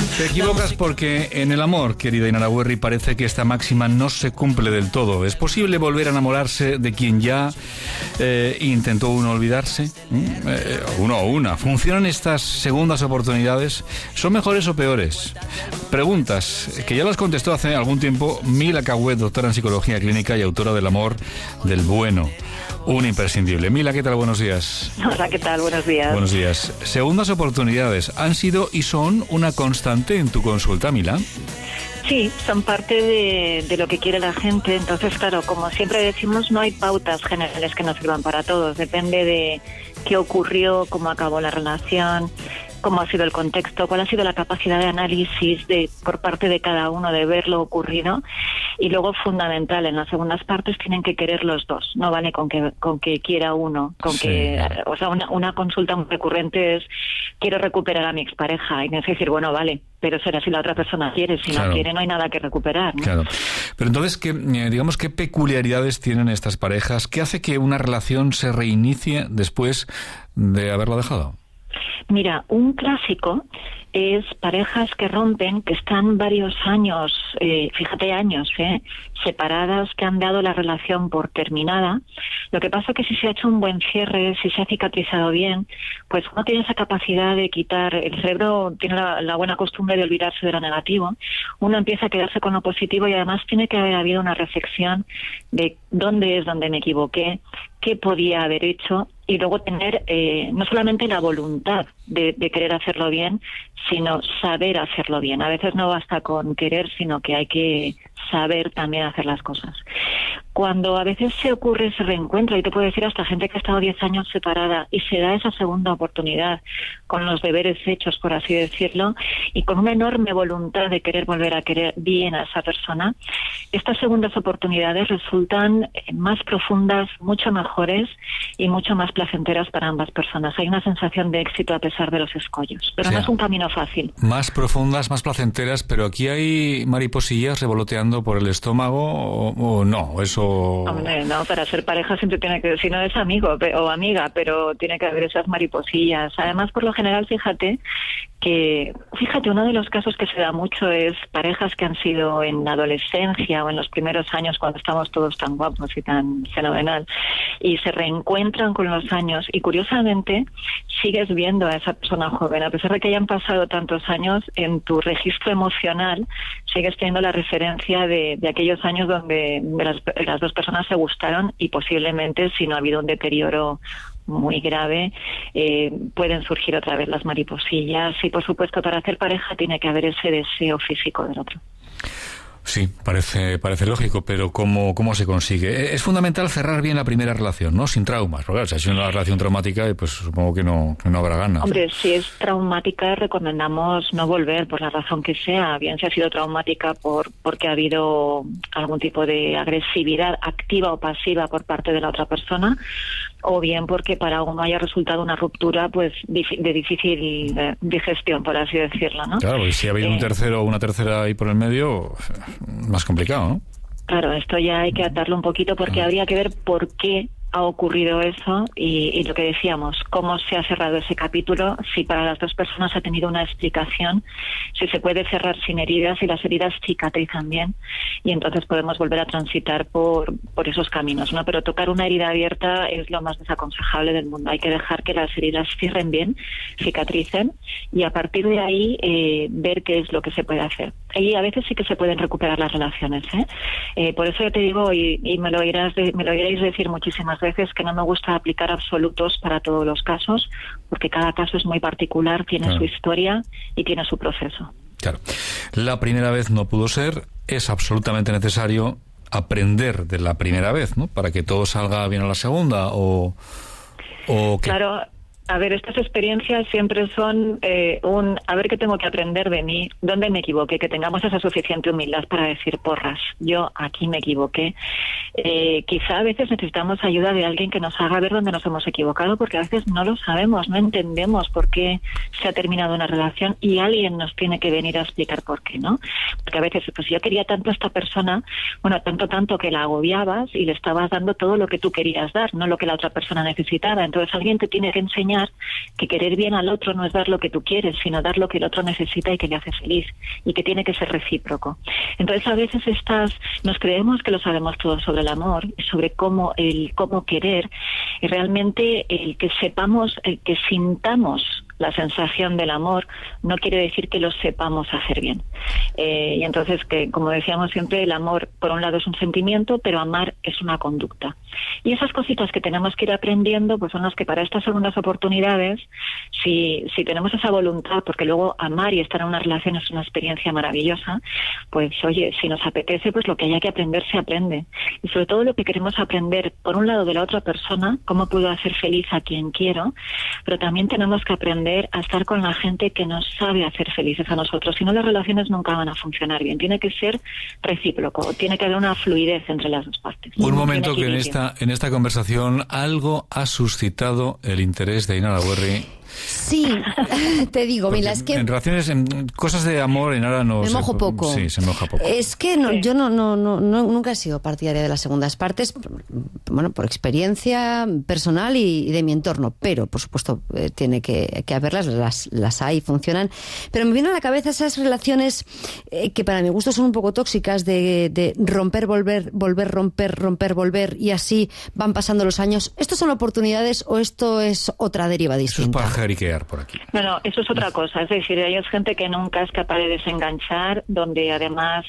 Te equivocas porque en el amor, querida Inaraguerri, parece que esta máxima no se cumple del todo. ¿Es posible volver a enamorarse de quien ya intentó uno olvidarse? Uno o una. ¿Funcionan estas segundas oportunidades? ¿Son mejores o peores? Preguntas que ya las contestó hace algún tiempo Mila Cagüet, doctora en psicología clínica y autora del Amor del Bueno. Un imprescindible. Mila, ¿qué tal? Buenos días. Hola, ¿qué tal? Buenos días. Buenos días. Segundas oportunidades han sido y son una constante en tu consulta, Mila. Sí, son parte de lo que quiere la gente. Entonces, claro, como siempre decimos, no hay pautas generales que nos sirvan para todos. Depende de qué ocurrió, cómo acabó la relación, cómo ha sido el contexto, cuál ha sido la capacidad de análisis por parte de cada uno de ver lo ocurrido. Y luego, fundamental, en las segundas partes tienen que querer los dos. No vale con que quiera uno, o sea, una consulta muy recurrente es: quiero recuperar a mi expareja. Y me decir, bueno, vale, pero será si la otra persona quiere. Si no quiere, no hay nada que recuperar, ¿no? Claro. Pero entonces, ¿qué peculiaridades tienen estas parejas? ¿Qué hace que una relación se reinicie después de haberla dejado? Mira, un clásico es parejas que rompen, que están varios años, años, separadas, que han dado la relación por terminada. Lo que pasa es que si se ha hecho un buen cierre, si se ha cicatrizado bien, pues uno tiene esa capacidad de quitar, el cerebro tiene la buena costumbre de olvidarse de lo negativo, uno empieza a quedarse con lo positivo y además tiene que haber habido una reflexión de dónde me equivoqué, qué podía haber hecho, y luego tener no solamente la voluntad de querer hacerlo bien, sino saber hacerlo bien. A veces no basta con querer, sino que hay que saber también hacer las cosas. Cuando a veces se ocurre ese reencuentro, y te puedo decir hasta gente que ha estado 10 años separada y se da esa segunda oportunidad con los deberes hechos, por así decirlo, y con una enorme voluntad de querer volver a querer bien a esa persona, estas segundas oportunidades resultan más profundas, mucho mejores y mucho más placenteras para ambas personas. Hay una sensación de éxito a pesar de los escollos, pero no es un camino fácil. Más profundas, más placenteras, pero aquí hay mariposillas revoloteando por el estómago o no, eso... Hombre, no, para ser pareja siempre tiene que, si no es amigo o amiga, pero tiene que haber esas mariposillas. Además, por lo general, fíjate, uno de los casos que se da mucho es parejas que han sido en la adolescencia o en los primeros años, cuando estamos todos tan guapos y tan fenomenal, y se reencuentran con los años, y curiosamente sigues viendo a esa persona joven, a pesar de que hayan pasado tantos años, en tu registro emocional sigues teniendo la referencia de aquellos años donde las dos personas se gustaron, y posiblemente, si no ha habido un deterioro muy grave, pueden surgir otra vez las mariposillas, y por supuesto para hacer pareja tiene que haber ese deseo físico del otro. Sí, parece lógico, pero ¿cómo se consigue? Es fundamental cerrar bien la primera relación, ¿no? Sin traumas, porque claro, si ha sido una relación traumática, pues supongo que no habrá ganas. Hombre, si es traumática, recomendamos no volver por la razón que sea, bien si ha sido traumática porque ha habido algún tipo de agresividad activa o pasiva por parte de la otra persona, o bien porque para uno haya resultado una ruptura pues de difícil digestión, por así decirlo, ¿no? Claro, y si ha habido un tercero o una tercera ahí por el medio, más complicado, ¿no? Claro, esto ya hay que atarlo un poquito porque habría que ver por qué ha ocurrido eso y lo que decíamos, cómo se ha cerrado ese capítulo, si para las dos personas ha tenido una explicación, si se puede cerrar sin heridas, si las heridas cicatrizan bien, y entonces podemos volver a transitar por esos caminos, ¿no? Pero tocar una herida abierta es lo más desaconsejable del mundo. Hay que dejar que las heridas cierren bien, cicatricen, y a partir de ahí ver qué es lo que se puede hacer. Ahí a veces sí que se pueden recuperar las relaciones, por eso yo te digo, y me lo oiréis decir muchísimas veces, que no me gusta aplicar absolutos para todos los casos, porque cada caso es muy particular, tiene su historia y tiene su proceso. Claro. La primera vez no pudo ser, es absolutamente necesario aprender de la primera vez, ¿no? Para que todo salga bien a la segunda, o ¿qué? Claro. A ver, estas experiencias siempre son a ver qué tengo que aprender de mí, dónde me equivoqué, que tengamos esa suficiente humildad para decir, porras, yo aquí me equivoqué. Quizá a veces necesitamos ayuda de alguien que nos haga ver dónde nos hemos equivocado, porque a veces no lo sabemos, no entendemos por qué se ha terminado una relación y alguien nos tiene que venir a explicar por qué, ¿no? Porque a veces, pues yo quería tanto a esta persona, bueno, tanto que la agobiabas y le estabas dando todo lo que tú querías dar, no lo que la otra persona necesitaba. Entonces alguien te tiene que enseñar enseñar que querer bien al otro no es dar lo que tú quieres, sino dar lo que el otro necesita y que le hace feliz, y que tiene que ser recíproco. Entonces a veces nos creemos que lo sabemos todo sobre el amor y sobre cómo querer, y realmente el que sepamos, el que sintamos la sensación del amor no quiere decir que lo sepamos hacer bien. Y entonces, que como decíamos siempre, el amor por un lado es un sentimiento, pero amar es una conducta. Y esas cositas que tenemos que ir aprendiendo, pues son las que para estas segundas oportunidades, si tenemos esa voluntad, porque luego amar y estar en una relación es una experiencia maravillosa, pues oye, si nos apetece, pues lo que haya que aprender se aprende. Y sobre todo lo que queremos aprender, por un lado de la otra persona, cómo puedo hacer feliz a quien quiero, pero también tenemos que aprender a estar con la gente que nos sabe hacer felices a nosotros. Si no, las relaciones nunca van a funcionar bien. Tiene que ser recíproco, tiene que haber una fluidez entre las dos partes. Un momento que en esta conversación algo ha suscitado el interés de Ainara Werri. Sí, te digo, mira, es que... En relaciones, en cosas de amor, Ainara no... Me mojo poco. Sí, se moja poco. Es que yo nunca he sido partidaria de las segundas partes, bueno, por experiencia personal y de mi entorno, pero, por supuesto, tiene que haberlas, las hay, funcionan. Pero me vienen a la cabeza esas relaciones que para mi gusto son un poco tóxicas, de romper, volver, romper, volver, y así van pasando los años. ¿Esto son oportunidades o esto es otra deriva distinta? Eso es para jeriquear por aquí. No, eso es otra cosa. Es decir, hay gente que nunca es capaz de desenganchar, donde además,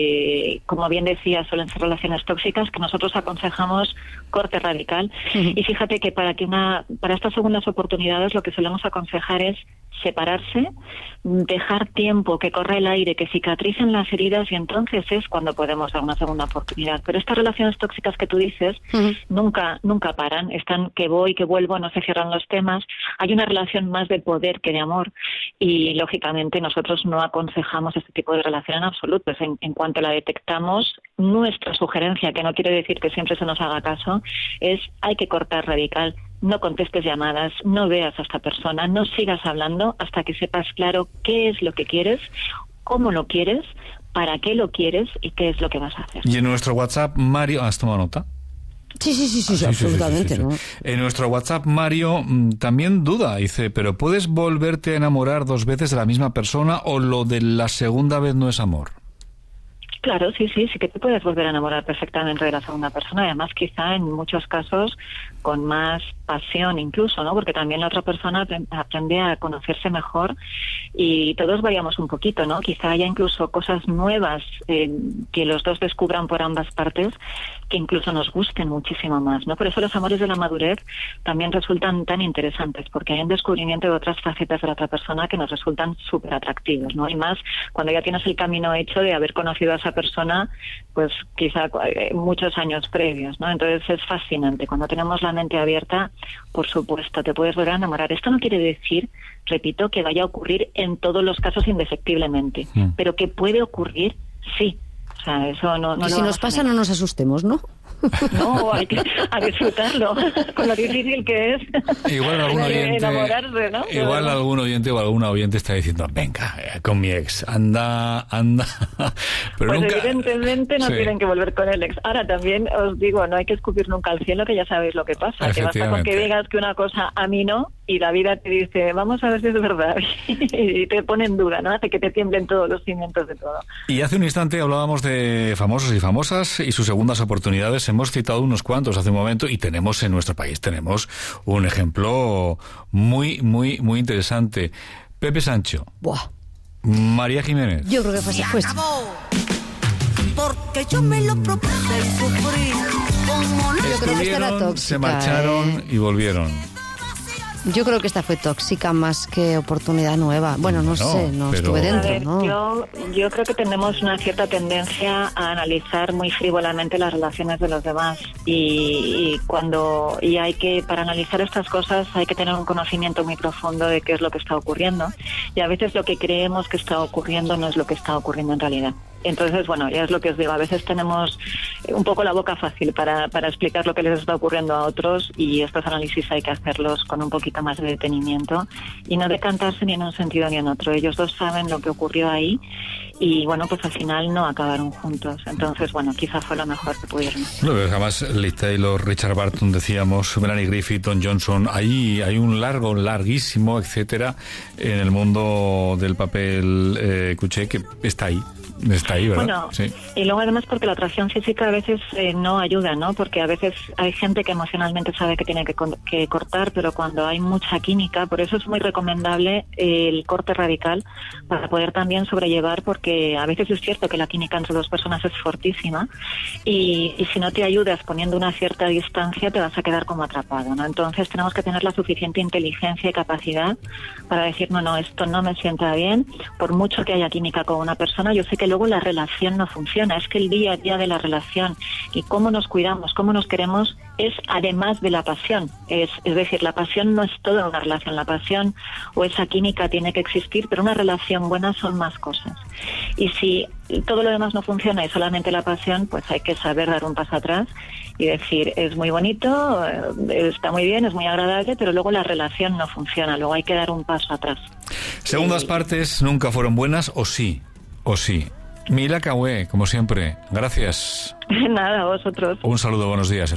como bien decía, suelen ser relaciones tóxicas, que nosotros aconsejamos corte radical. Uh-huh. Y fíjate que para estas segundas oportunidades lo que solemos aconsejar es separarse, dejar tiempo que corra el aire, que cicatricen las heridas, y entonces es cuando podemos dar una segunda oportunidad. Pero estas relaciones tóxicas que tú dices, uh-huh, nunca paran, están que voy, que vuelvo, no se cierran los temas. Hay una relación más de poder que de amor, y lógicamente nosotros no aconsejamos este tipo de relación en absoluto. En cuanto la detectamos, nuestra sugerencia, que no quiere decir que siempre se nos haga caso, es hay que cortar radical. No contestes llamadas, no veas a esta persona, no sigas hablando hasta que sepas claro qué es lo que quieres, cómo lo quieres, para qué lo quieres y qué es lo que vas a hacer. Y en nuestro WhatsApp, Mario... ¿Has tomado nota? Sí, absolutamente. Sí. ¿No? En nuestro WhatsApp, Mario también duda, dice, ¿pero puedes volverte a enamorar 2 veces de la misma persona o lo de la segunda vez no es amor? Claro, sí que te puedes volver a enamorar perfectamente de la segunda persona, además quizá en muchos casos con más pasión incluso, ¿no? Porque también la otra persona aprende a conocerse mejor y todos variamos un poquito, ¿no? Quizá haya incluso cosas nuevas que los dos descubran por ambas partes que incluso nos gusten muchísimo más, ¿no? Por eso los amores de la madurez también resultan tan interesantes, porque hay un descubrimiento de otras facetas de la otra persona que nos resultan súper atractivos, ¿no? Y más cuando ya tienes el camino hecho de haber conocido a esa persona, pues quizá muchos años previos, ¿no? Entonces es fascinante. Cuando tenemos la mente abierta, por supuesto, te puedes volver a enamorar. Esto no quiere decir, repito, que vaya a ocurrir en todos los casos indefectiblemente, pero que puede ocurrir, sí. O sea, eso no y si nos pasa, no nos asustemos, ¿no? No, hay que disfrutarlo, con lo difícil que es enamorarse, ¿no? Igual algún oyente o alguna oyente está diciendo, venga, con mi ex, anda. Pero pues nunca... evidentemente no tienen que volver con el ex. Ahora también os digo, no hay que escupir nunca al cielo, que ya sabéis lo que pasa. Que basta con que digas que una cosa a mí no, y la vida te dice, vamos a ver si es verdad. Y te pone en duda, ¿no? Hace que te tiemblen todos los cimientos de todo. Y hace un instante hablábamos de famosos y famosas y sus segundas oportunidades. Hemos citado unos cuantos hace un momento y tenemos en nuestro país un ejemplo muy interesante. Pepe Sancho. Buah. María Jiménez. Yo creo que fue porque yo me lo propuse y sufrí. Yo creo que esta era tóxica. Se marcharon y volvieron. Yo creo que esta fue tóxica más que oportunidad nueva. Bueno, no sé, no pero... estuve dentro, ver, ¿no? Yo creo que tenemos una cierta tendencia a analizar muy frívolamente las relaciones de los demás y hay que, para analizar estas cosas, hay que tener un conocimiento muy profundo de qué es lo que está ocurriendo, y a veces lo que creemos que está ocurriendo no es lo que está ocurriendo en realidad. Entonces, bueno, ya es lo que os digo, a veces tenemos un poco la boca fácil para explicar lo que les está ocurriendo a otros, y estos análisis hay que hacerlos con un poquito más de detenimiento y no decantarse ni en un sentido ni en otro. Ellos dos saben lo que ocurrió ahí y bueno, pues al final no acabaron juntos. Entonces, bueno, quizás fue lo mejor que pudieron. No, pero además, Liz Taylor, Richard Burton, decíamos, Melanie Griffith, Don Johnson, ahí hay un larguísimo, etcétera, en el mundo del papel cuché que está ahí, ¿verdad? Bueno, sí. Y luego además porque la atracción física a veces no ayuda, ¿no? Porque a veces hay gente que emocionalmente sabe que tiene que cortar, pero cuando hay mucha química, por eso es muy recomendable el corte radical para poder también sobrellevar, porque a veces es cierto que la química entre dos personas es fortísima y si no te ayudas poniendo una cierta distancia te vas a quedar como atrapado, ¿no? Entonces tenemos que tener la suficiente inteligencia y capacidad para decir, no, esto no me sienta bien, por mucho que haya química con una persona, yo sé que luego la relación no funciona, es que el día a día de la relación y cómo nos cuidamos, cómo nos queremos es además de la pasión, es decir, la pasión no es toda una relación, la pasión o esa química tiene que existir, pero una relación buena son más cosas. Y si todo lo demás no funciona y solamente la pasión, pues hay que saber dar un paso atrás y decir, es muy bonito, está muy bien, es muy agradable, pero luego la relación no funciona, luego hay que dar un paso atrás. Segundas partes nunca fueron buenas, o sí. Mila Caué, como siempre, gracias. Nada, a vosotros. Un saludo, buenos días.